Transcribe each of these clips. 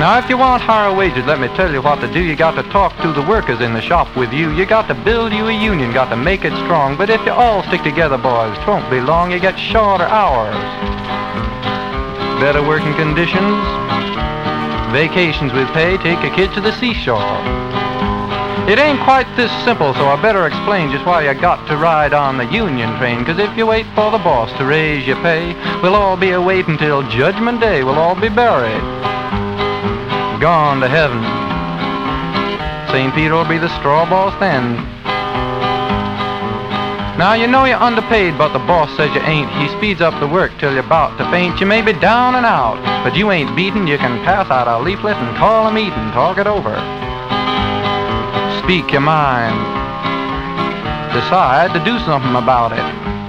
Now, if you want higher wages, let me tell you what to do. You got to talk to the workers in the shop with you. You got to build you a union, got to make it strong. But if you all stick together, boys, 'twon't be long. You get shorter hours, better working conditions, vacations with pay, take your kid to the seashore. It ain't quite this simple, so I better explain just why you got to ride on the union train. 'Cause if you wait for the boss to raise your pay, we'll all be a-waitin' till Judgment Day. We'll all be buried, gone to heaven. St. Peter will be the straw boss then. Now you know you're underpaid, but the boss says you ain't. He speeds up the work till you're about to faint. You may be down and out, but you ain't beaten. You can pass out a leaflet and call a meeting, talk it over, speak your mind, decide to do something about it.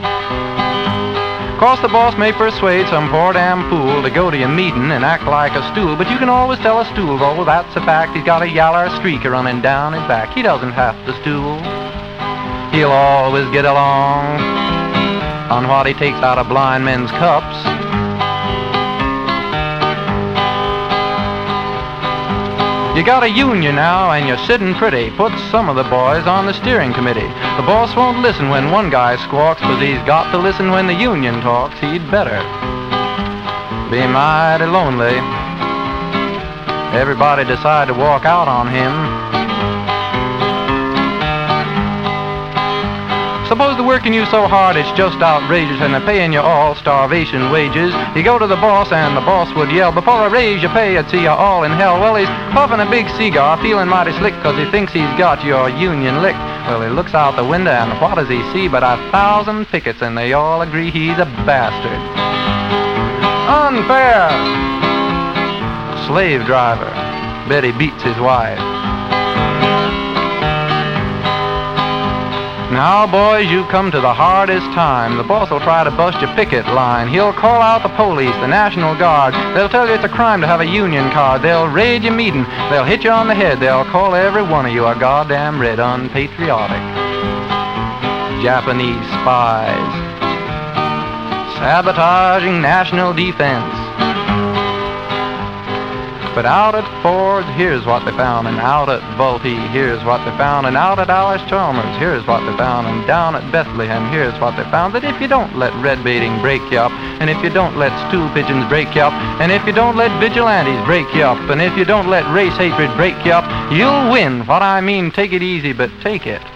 Of course, the boss may persuade some poor damn fool to go to your meeting and act like a stool, but you can always tell a stool, oh, that's a fact. He's got a yaller streak running down his back. He doesn't have to stool. He'll always get along on what he takes out of blind men's cups. You got a union now and you're sitting pretty. Put some of the boys on the steering committee. The boss won't listen when one guy squawks, but he's got to listen when the union talks. He'd better be mighty lonely. Everybody decide to walk out on him. Suppose they're working you so hard it's just outrageous, and they're paying you all starvation wages. You go to the boss and the boss would yell, before I raise your pay I'd see you all in hell. Well, he's puffing a big cigar, feeling mighty slick, 'cause he thinks he's got your union licked. Well, he looks out the window and what does he see but 1,000 pickets, and they all agree he's a bastard. Unfair! Slave driver. Bet he beats his wife. Now, boys, you've come to the hardest time. The boss will try to bust your picket line. He'll call out the police, the National Guard. They'll tell you it's a crime to have a union card. They'll raid your meeting. They'll hit you on the head. They'll call every one of you a goddamn red unpatriotic. Japanese spies sabotaging national defense. But out at Ford's, here's what they found, and out at Vultee, here's what they found, and out at Alice Chalmers, here's what they found, and down at Bethlehem, here's what they found. That if you don't let red baiting break you up, and if you don't let stool pigeons break you up, and if you don't let vigilantes break you up, and if you don't let race hatred break you up, you'll win. What I mean, take it easy, but take it.